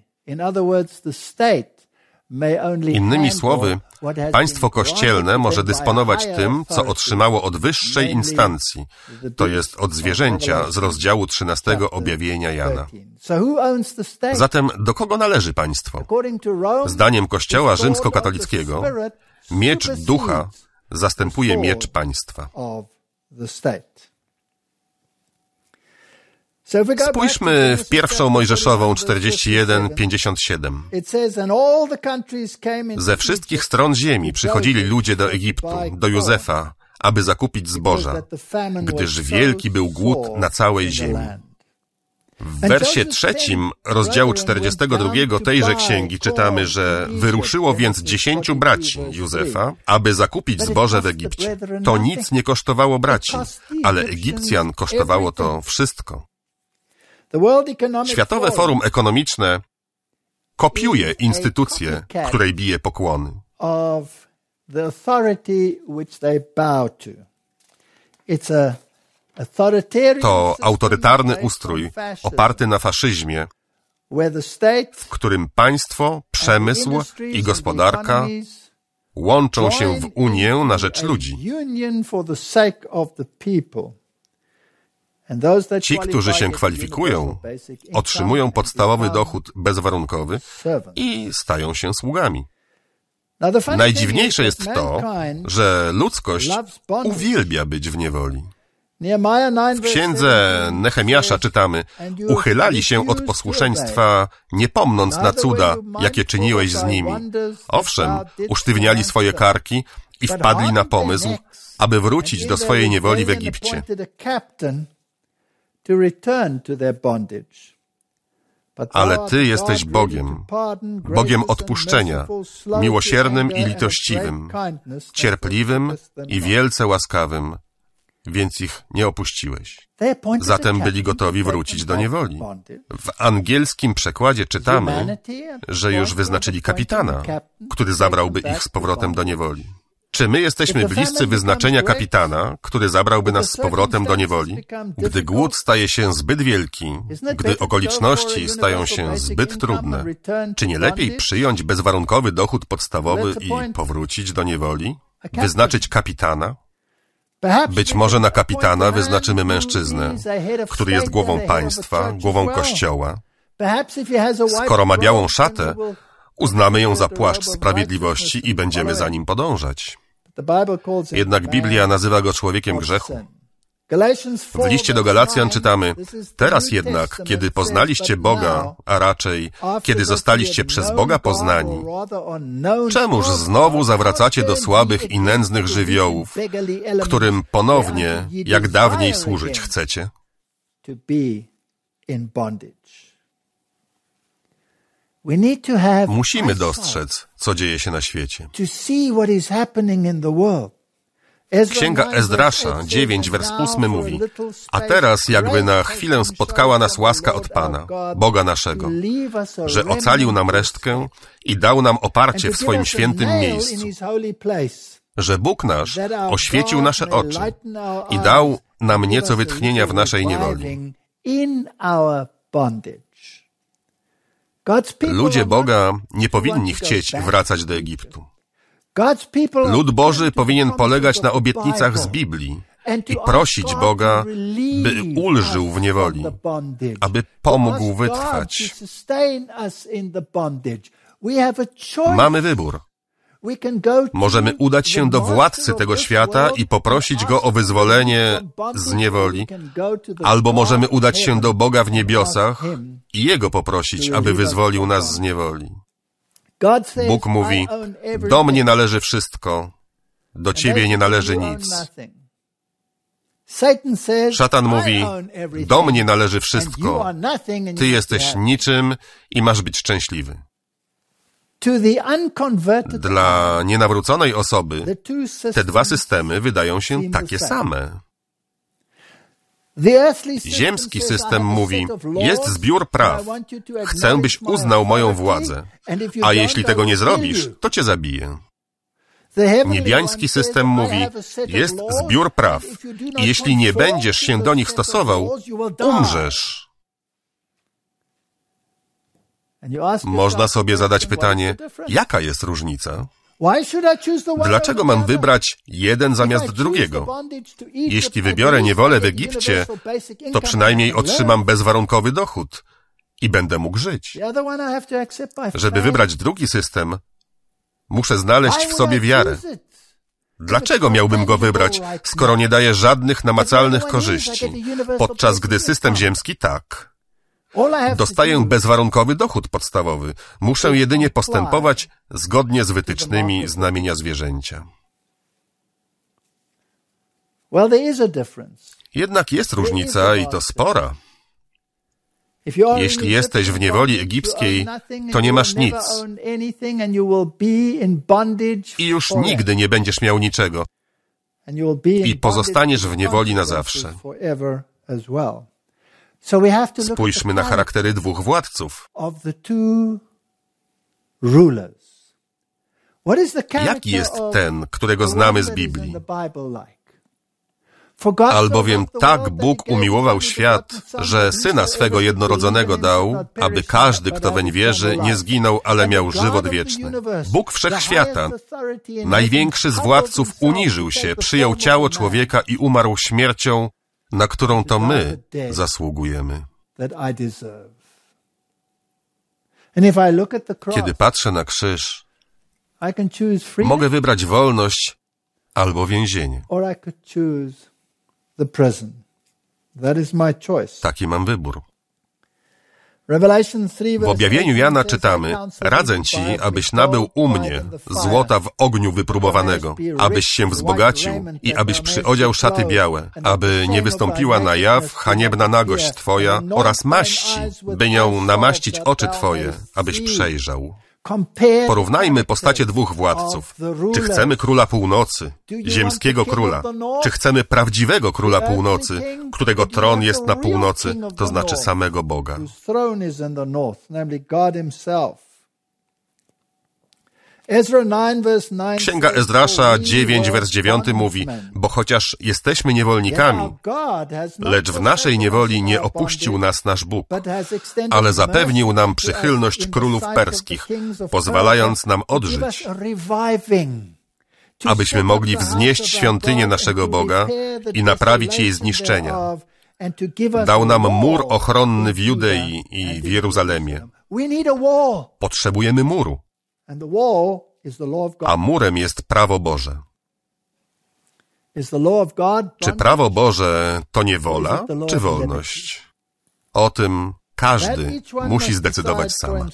Innymi słowy, państwo kościelne może dysponować tym, co otrzymało od wyższej instancji, to jest od zwierzęcia z rozdziału trzynastego objawienia Jana. Zatem do kogo należy państwo? Zdaniem Kościoła rzymskokatolickiego miecz ducha zastępuje miecz państwa. Spójrzmy w pierwszą Mojżeszową czterdzieści jeden, pięćdziesiąt siedem. Ze wszystkich stron ziemi przychodzili ludzie do Egiptu, do Józefa, aby zakupić zboża, gdyż wielki był głód na całej ziemi. W wersie trzecim rozdziału czterdziestego drugiego tejże księgi czytamy, że wyruszyło więc dziesięciu braci Józefa, aby zakupić zboże w Egipcie. To nic nie kosztowało braci, ale Egipcjan kosztowało to wszystko. Światowe Forum Ekonomiczne kopiuje instytucję, której bije pokłony. To autorytarny ustrój oparty na faszyzmie, w którym państwo, przemysł i gospodarka łączą się w unię na rzecz ludzi. Ci, którzy się kwalifikują, otrzymują podstawowy dochód bezwarunkowy i stają się sługami. Najdziwniejsze jest to, że ludzkość uwielbia być w niewoli. W księdze Nehemiasza czytamy: uchylali się od posłuszeństwa, nie pomnąc na cuda, jakie czyniłeś z nimi. Owszem, usztywniali swoje karki i wpadli na pomysł, aby wrócić do swojej niewoli w Egipcie. Ale Ty jesteś Bogiem, Bogiem odpuszczenia, miłosiernym i litościwym, cierpliwym i wielce łaskawym, więc ich nie opuściłeś. Zatem byli gotowi wrócić do niewoli. W angielskim przekładzie czytamy, że już wyznaczyli kapitana, który zabrałby ich z powrotem do niewoli. Czy my jesteśmy bliscy wyznaczenia kapitana, który zabrałby nas z powrotem do niewoli? Gdy głód staje się zbyt wielki, gdy okoliczności stają się zbyt trudne, czy nie lepiej przyjąć bezwarunkowy dochód podstawowy i powrócić do niewoli? Wyznaczyć kapitana? Być może na kapitana wyznaczymy mężczyznę, który jest głową państwa, głową kościoła. Skoro ma białą szatę, uznamy ją za płaszcz sprawiedliwości i będziemy za nim podążać. Jednak Biblia nazywa go człowiekiem grzechu. W liście do Galacjan czytamy: teraz jednak, kiedy poznaliście Boga, a raczej, kiedy zostaliście przez Boga poznani, czemuż znowu zawracacie do słabych i nędznych żywiołów, którym ponownie, jak dawniej, służyć chcecie? Musimy dostrzec, co dzieje się na świecie. Księga Ezdrasza dziewięć, wers ósmy mówi: a teraz jakby na chwilę spotkała nas łaska od Pana, Boga naszego, że ocalił nam resztkę i dał nam oparcie w swoim świętym miejscu, że Bóg nasz oświecił nasze oczy i dał nam nieco wytchnienia w naszej niewoli. Ludzie Boga nie powinni chcieć wracać do Egiptu. Lud Boży powinien polegać na obietnicach z Biblii i prosić Boga, by ulżył w niewoli, aby pomógł wytrwać. Mamy wybór. Możemy udać się do władcy tego świata i poprosić Go o wyzwolenie z niewoli, albo możemy udać się do Boga w niebiosach i Jego poprosić, aby wyzwolił nas z niewoli. Bóg mówi: do mnie należy wszystko, do ciebie nie należy nic. Szatan mówi, do mnie należy wszystko, ty jesteś niczym i masz być szczęśliwy. Dla nienawróconej osoby te dwa systemy wydają się takie same. Ziemski system mówi, jest zbiór praw, chcę, byś uznał moją władzę, a jeśli tego nie zrobisz, to cię zabiję. Niebiański system mówi, jest zbiór praw i jeśli nie będziesz się do nich stosował, umrzesz. Można sobie zadać pytanie, jaka jest różnica? Dlaczego mam wybrać jeden zamiast drugiego? Jeśli wybiorę niewolę w Egipcie, to przynajmniej otrzymam bezwarunkowy dochód i będę mógł żyć. Żeby wybrać drugi system, muszę znaleźć w sobie wiarę. Dlaczego miałbym go wybrać, skoro nie daje żadnych namacalnych korzyści, podczas gdy system ziemski tak? Dostaję bezwarunkowy dochód podstawowy. Muszę jedynie postępować zgodnie z wytycznymi znamienia zwierzęcia. Jednak jest różnica i to spora. Jeśli jesteś w niewoli egipskiej, to nie masz nic. I już nigdy nie będziesz miał niczego. I pozostaniesz w niewoli na zawsze. Spójrzmy na charaktery dwóch władców. Jaki jest ten, którego znamy z Biblii? Albowiem tak Bóg umiłował świat, że Syna swego jednorodzonego dał, aby każdy, kto weń wierzy, nie zginął, ale miał żywot wieczny. Bóg Wszechświata, największy z władców, uniżył się, przyjął ciało człowieka i umarł śmiercią, na którą to my zasługujemy. Kiedy patrzę na krzyż, mogę wybrać wolność albo więzienie. Taki mam wybór. W objawieniu Jana czytamy, radzę ci, abyś nabył u mnie złota w ogniu wypróbowanego, abyś się wzbogacił i abyś przyodział szaty białe, aby nie wystąpiła na jaw haniebna nagość twoja oraz maści, by nią namaścić oczy twoje, abyś przejrzał. Porównajmy postacie dwóch władców. Czy chcemy króla północy, ziemskiego króla? Czy chcemy prawdziwego króla północy, którego tron jest na północy, to znaczy samego Boga? Księga Ezdrasza dziewięć, wers dziewiąty mówi, bo chociaż jesteśmy niewolnikami, lecz w naszej niewoli nie opuścił nas nasz Bóg, ale zapewnił nam przychylność królów perskich, pozwalając nam odżyć, abyśmy mogli wznieść świątynię naszego Boga i naprawić jej zniszczenia. Dał nam mur ochronny w Judei i w Jeruzalemie. Potrzebujemy muru. A murem jest prawo Boże. Czy prawo Boże to niewola, czy wolność? O tym każdy musi zdecydować sam.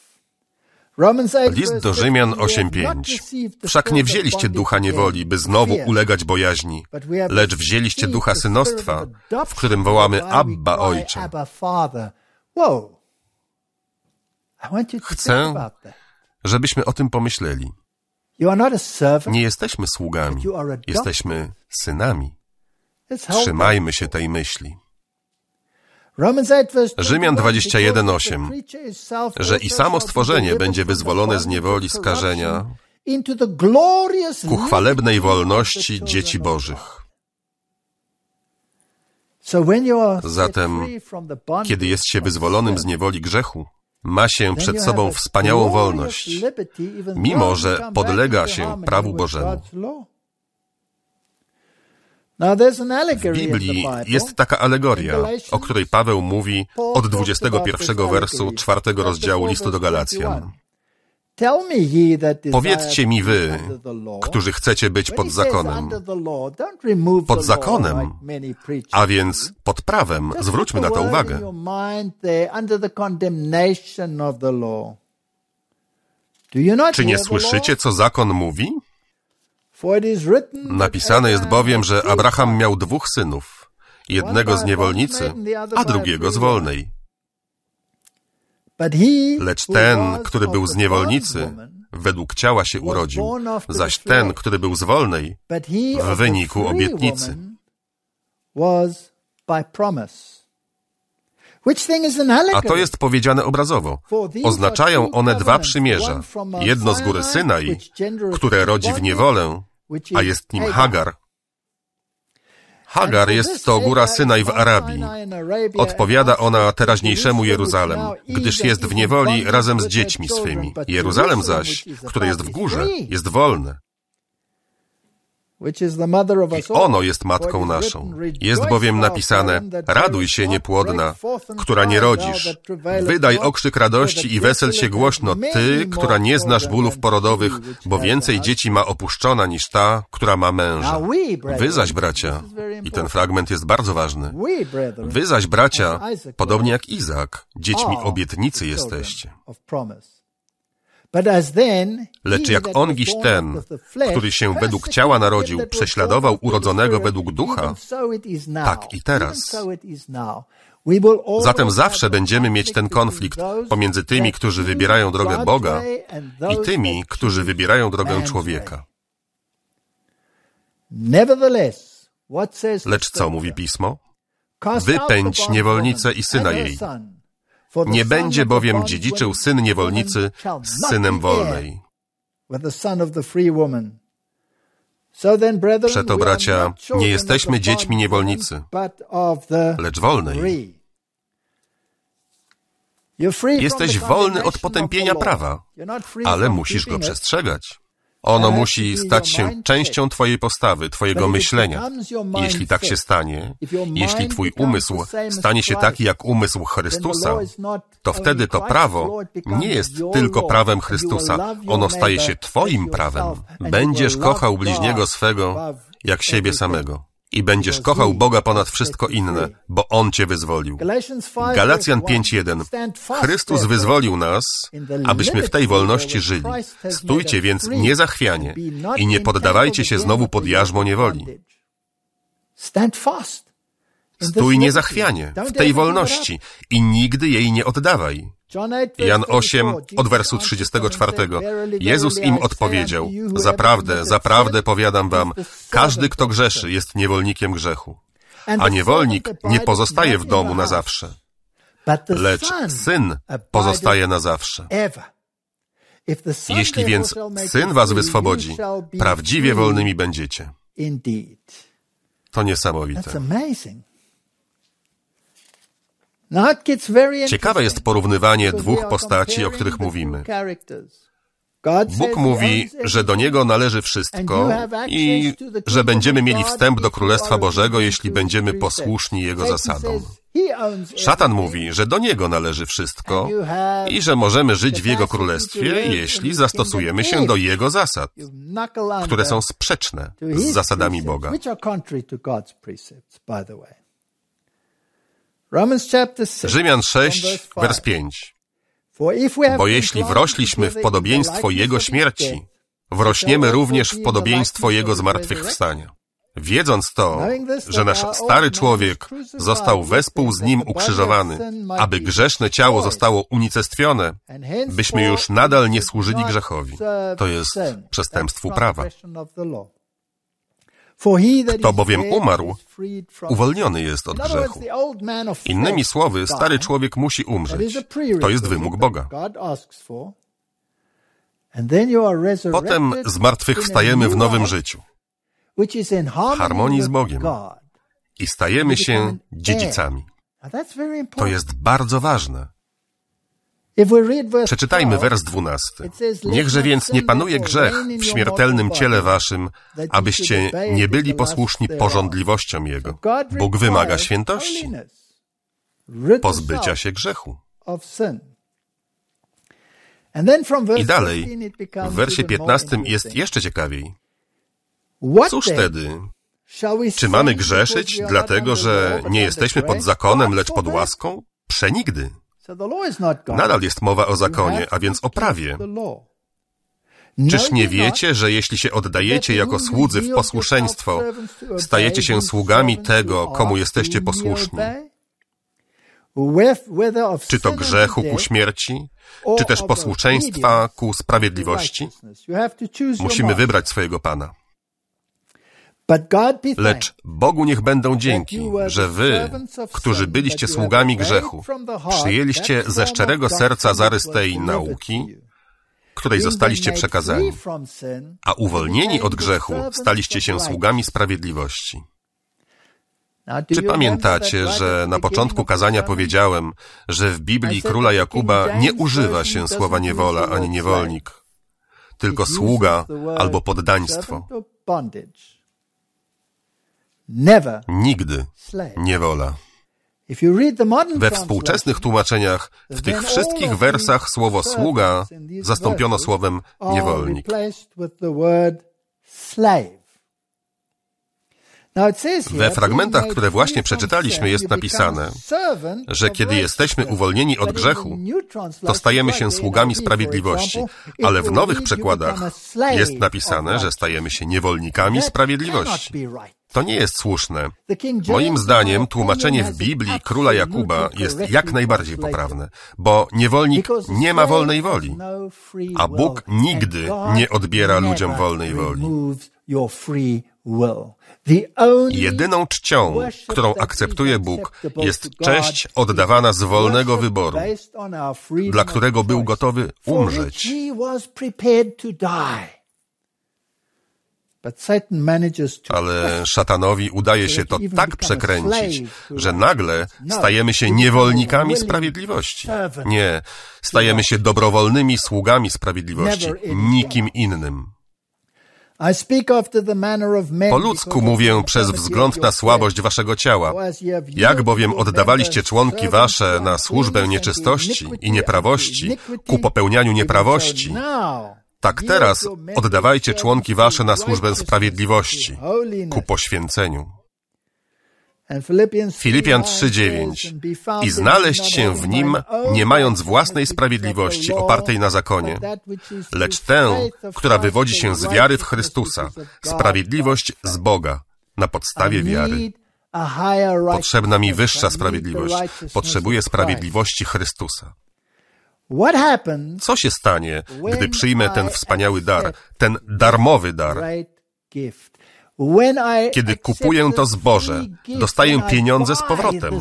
List do Rzymian osiem pięć. Wszak nie wzięliście ducha niewoli, by znowu ulegać bojaźni, lecz wzięliście ducha synostwa, w którym wołamy Abba, Ojcze. Chcę, żebyśmy o tym pomyśleli. Nie jesteśmy sługami, jesteśmy synami. Trzymajmy się tej myśli. Rzymian dwadzieścia jeden, osiem, że i samo stworzenie będzie wyzwolone z niewoli skażenia ku chwalebnej wolności dzieci Bożych. Zatem, kiedy jest się wyzwolonym z niewoli grzechu, ma się przed sobą wspaniałą wolność, mimo że podlega się prawu Bożemu. W Biblii jest taka alegoria, o której Paweł mówi od dwudziestego pierwszego wersu czwartego rozdziału listu do Galacjan. Powiedzcie mi wy, którzy chcecie być pod zakonem. Pod zakonem, a więc pod prawem, zwróćmy na to uwagę. Czy nie słyszycie, co zakon mówi? Napisane jest bowiem, że Abraham miał dwóch synów, jednego z niewolnicy, a drugiego z wolnej. Lecz ten, który był z niewolnicy, według ciała się urodził, zaś ten, który był z wolnej, w wyniku obietnicy. A to jest powiedziane obrazowo. Oznaczają one dwa przymierza. Jedno z góry Synaj, które rodzi w niewolę, a jest nim Hagar. Hagar jest to góra Synaj w Arabii. Odpowiada ona teraźniejszemu Jeruzalem, gdyż jest w niewoli razem z dziećmi swymi. Jeruzalem zaś, które jest w górze, jest wolne. I ono jest matką naszą. Jest bowiem napisane: raduj się, niepłodna, która nie rodzisz. Wydaj okrzyk radości i wesel się głośno, ty, która nie znasz bólów porodowych, bo więcej dzieci ma opuszczona niż ta, która ma męża. Wy zaś, bracia, i ten fragment jest bardzo ważny, wy zaś, bracia, podobnie jak Izaak, dziećmi obietnicy jesteście. Lecz jak ongiś ten, który się według ciała narodził, prześladował urodzonego według ducha, tak i teraz. Zatem zawsze będziemy mieć ten konflikt pomiędzy tymi, którzy wybierają drogę Boga, i tymi, którzy wybierają drogę człowieka. Lecz co mówi Pismo? Wypędź niewolnicę i syna jej. Nie będzie bowiem dziedziczył syn niewolnicy z synem wolnej. Przeto, bracia, nie jesteśmy dziećmi niewolnicy, lecz wolnej. Jesteś wolny od potępienia prawa, ale musisz go przestrzegać. Ono musi stać się częścią twojej postawy, twojego myślenia. Jeśli tak się stanie, jeśli twój umysł stanie się taki jak umysł Chrystusa, to wtedy to prawo nie jest tylko prawem Chrystusa, ono staje się twoim prawem. Będziesz kochał bliźniego swego jak siebie samego. I będziesz kochał Boga ponad wszystko inne, bo On cię wyzwolił. Galacjan pięć jeden. Chrystus wyzwolił nas, abyśmy w tej wolności żyli. Stójcie więc niezachwianie i nie poddawajcie się znowu pod jarzmo niewoli. Stój niezachwianie w tej wolności i nigdy jej nie oddawaj. Jan osiem, od wersu trzydziestego czwartego. Jezus im odpowiedział: zaprawdę, zaprawdę powiadam wam, każdy, kto grzeszy, jest niewolnikiem grzechu. A niewolnik nie pozostaje w domu na zawsze, lecz Syn pozostaje na zawsze. Jeśli więc Syn was wyswobodzi, prawdziwie wolnymi będziecie. To niesamowite. Ciekawe jest porównywanie dwóch postaci, o których mówimy. Bóg mówi, że do Niego należy wszystko i że będziemy mieli wstęp do Królestwa Bożego, jeśli będziemy posłuszni Jego zasadom. Szatan mówi, że do Niego należy wszystko i że możemy żyć w Jego Królestwie, jeśli zastosujemy się do Jego zasad, które są sprzeczne z zasadami Boga. Rzymian sześć, wers pięć. Bo jeśli wrośliśmy w podobieństwo Jego śmierci, wrośniemy również w podobieństwo Jego zmartwychwstania. Wiedząc to, że nasz stary człowiek został wespół z Nim ukrzyżowany, aby grzeszne ciało zostało unicestwione, byśmy już nadal nie służyli grzechowi. To jest przestępstwu prawa. Kto bowiem umarł, uwolniony jest od grzechu. Innymi słowy, stary człowiek musi umrzeć. To jest wymóg Boga. Potem zmartwychwstajemy w nowym życiu, w harmonii z Bogiem, i stajemy się dziedzicami. To jest bardzo ważne. Przeczytajmy wers dwunasty. Niechże więc nie panuje grzech w śmiertelnym ciele waszym, abyście nie byli posłuszni pożądliwościom Jego. Bóg wymaga świętości, pozbycia się grzechu. I dalej, w wersie piętnastym jest jeszcze ciekawiej. Cóż wtedy? Czy mamy grzeszyć, dlatego że nie jesteśmy pod zakonem, lecz pod łaską? Przenigdy. Nadal jest mowa o zakonie, a więc o prawie. Czyż nie wiecie, że jeśli się oddajecie jako słudzy w posłuszeństwo, stajecie się sługami tego, komu jesteście posłuszni? Czy to grzechu ku śmierci, czy też posłuszeństwa ku sprawiedliwości? Musimy wybrać swojego Pana. Lecz Bogu niech będą dzięki, że wy, którzy byliście sługami grzechu, przyjęliście ze szczerego serca zarys tej nauki, której zostaliście przekazani, a uwolnieni od grzechu staliście się sługami sprawiedliwości. Czy pamiętacie, że na początku kazania powiedziałem, że w Biblii króla Jakuba nie używa się słowa niewola ani niewolnik, tylko sługa albo poddaństwo? Nigdy niewola. We współczesnych tłumaczeniach w tych wszystkich wersach słowo sługa zastąpiono słowem niewolnik. We fragmentach, które właśnie przeczytaliśmy, jest napisane, że kiedy jesteśmy uwolnieni od grzechu, to stajemy się sługami sprawiedliwości, ale w nowych przekładach jest napisane, że stajemy się niewolnikami sprawiedliwości. To nie jest słuszne. Moim zdaniem tłumaczenie w Biblii króla Jakuba jest jak najbardziej poprawne, bo niewolnik nie ma wolnej woli, a Bóg nigdy nie odbiera ludziom wolnej woli. Jedyną czcią, którą akceptuje Bóg, jest cześć oddawana z wolnego wyboru, dla którego był gotowy umrzeć. Ale szatanowi udaje się to tak przekręcić, że nagle stajemy się niewolnikami sprawiedliwości. Nie, stajemy się dobrowolnymi sługami sprawiedliwości, nikim innym. Po ludzku mówię przez wzgląd na słabość waszego ciała. Jak bowiem oddawaliście członki wasze na służbę nieczystości i nieprawości, ku popełnianiu nieprawości, tak teraz oddawajcie członki wasze na służbę sprawiedliwości, ku poświęceniu. Filipian trzy dziewięć. I znaleźć się w nim, nie mając własnej sprawiedliwości opartej na zakonie, lecz tę, która wywodzi się z wiary w Chrystusa, sprawiedliwość z Boga, na podstawie wiary. Potrzebna mi wyższa sprawiedliwość. Potrzebuję sprawiedliwości Chrystusa. Co się stanie, gdy przyjmę ten wspaniały dar, ten darmowy dar? Kiedy kupuję to zboże, dostaję pieniądze z powrotem.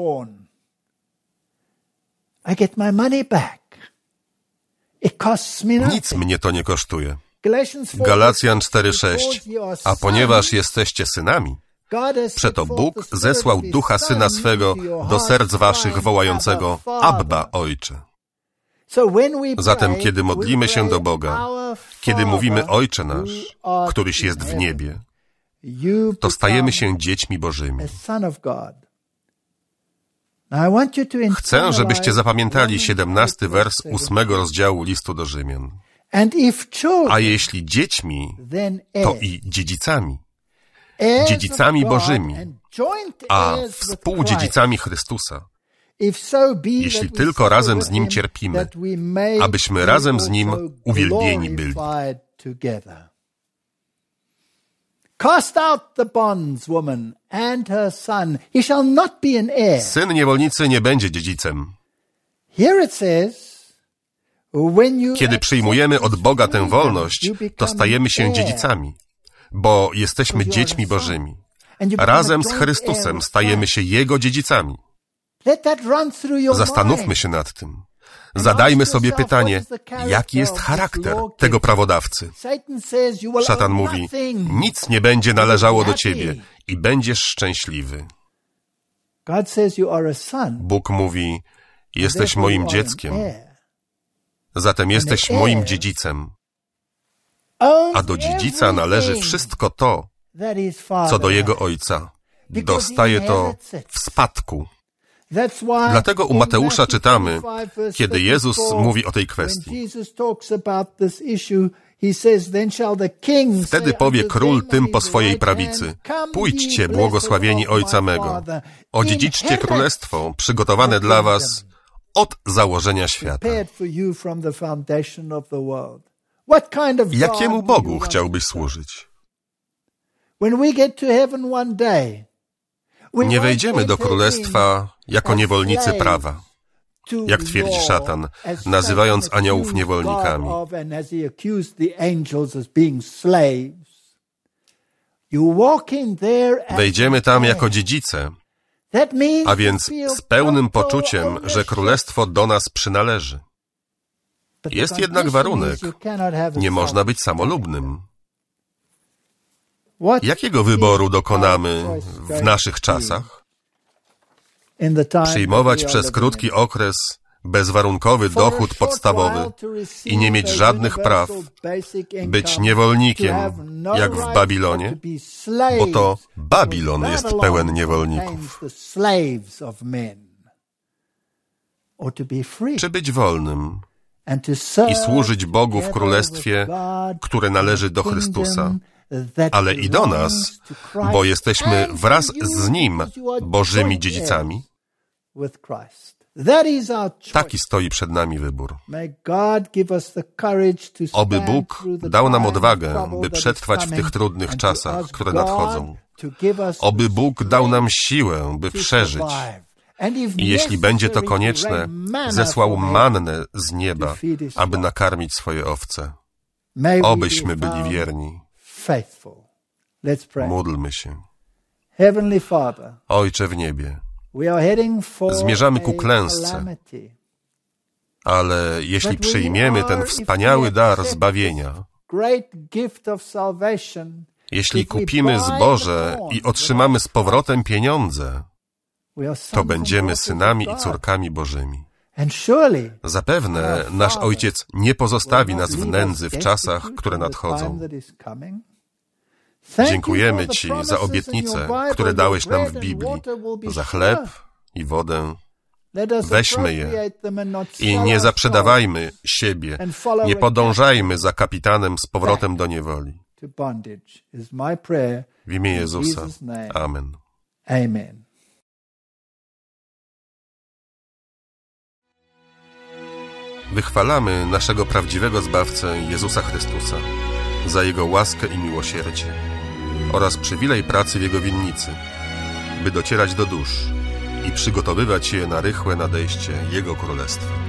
Nic mnie to nie kosztuje. Galacjan cztery sześć. A ponieważ jesteście synami, przeto Bóg zesłał Ducha Syna swego do serc waszych wołającego Abba, Ojcze. Zatem, kiedy modlimy się do Boga, kiedy mówimy Ojcze nasz, któryś jest w niebie, to stajemy się dziećmi Bożymi. Chcę, żebyście zapamiętali siedemnasty wers ósmego rozdziału listu do Rzymian. A jeśli dziećmi, to i dziedzicami, dziedzicami Bożymi, a współdziedzicami Chrystusa, jeśli tylko razem z Nim cierpimy, abyśmy razem z Nim uwielbieni byli. Cast out the bondswoman and her son. He shall not be an heir. Syn niewolnicy nie będzie dziedzicem. Here it says, when you Kiedy przyjmujemy od Boga tę wolność, to stajemy się dziedzicami, bo jesteśmy dziećmi Bożymi. Razem z Chrystusem stajemy się Jego dziedzicami. Zastanówmy się nad tym. Zadajmy sobie pytanie, jaki jest charakter tego prawodawcy. Szatan mówi, nic nie będzie należało do ciebie i będziesz szczęśliwy. Bóg mówi, jesteś moim dzieckiem, zatem jesteś moim dziedzicem. A do dziedzica należy wszystko to, co do jego ojca. Dostaje to w spadku. Dlatego u Mateusza czytamy, kiedy Jezus mówi o tej kwestii. Wtedy powie król tym po swojej prawicy, pójdźcie, błogosławieni Ojca mego, odziedziczcie królestwo przygotowane dla was od założenia świata. Jakiemu Bogu chciałbyś służyć? Nie wejdziemy do królestwa jako niewolnicy prawa, jak twierdzi szatan, nazywając aniołów niewolnikami. Wejdziemy tam jako dziedzice, a więc z pełnym poczuciem, że królestwo do nas przynależy. Jest jednak warunek. Nie można być samolubnym. Jakiego wyboru dokonamy w naszych czasach? Przyjmować przez krótki okres bezwarunkowy dochód podstawowy i nie mieć żadnych praw, być niewolnikiem, jak w Babilonie, bo to Babilon jest pełen niewolników. Czy być wolnym i służyć Bogu w królestwie, które należy do Chrystusa, ale i do nas, bo jesteśmy wraz z Nim Bożymi dziedzicami? Taki stoi przed nami wybór. Oby Bóg dał nam odwagę, by przetrwać w tych trudnych czasach, które nadchodzą. Oby Bóg dał nam siłę, by przeżyć. I jeśli będzie to konieczne, zesłał mannę z nieba, aby nakarmić swoje owce. Obyśmy byli wierni. Módlmy się. Ojcze w niebie, zmierzamy ku klęsce, ale jeśli przyjmiemy ten wspaniały dar zbawienia, jeśli kupimy zboże i otrzymamy z powrotem pieniądze, to będziemy synami i córkami Bożymi. Zapewne nasz Ojciec nie pozostawi nas w nędzy w czasach, które nadchodzą. Dziękujemy Ci za obietnice, które dałeś nam w Biblii, za chleb i wodę. Weźmy je i nie zaprzedawajmy siebie, nie podążajmy za kapitanem z powrotem do niewoli. W imię Jezusa. Amen. Amen. Wychwalamy naszego prawdziwego Zbawcę Jezusa Chrystusa za Jego łaskę i miłosierdzie oraz przywilej pracy w Jego winnicy, by docierać do dusz i przygotowywać je na rychłe nadejście Jego Królestwa.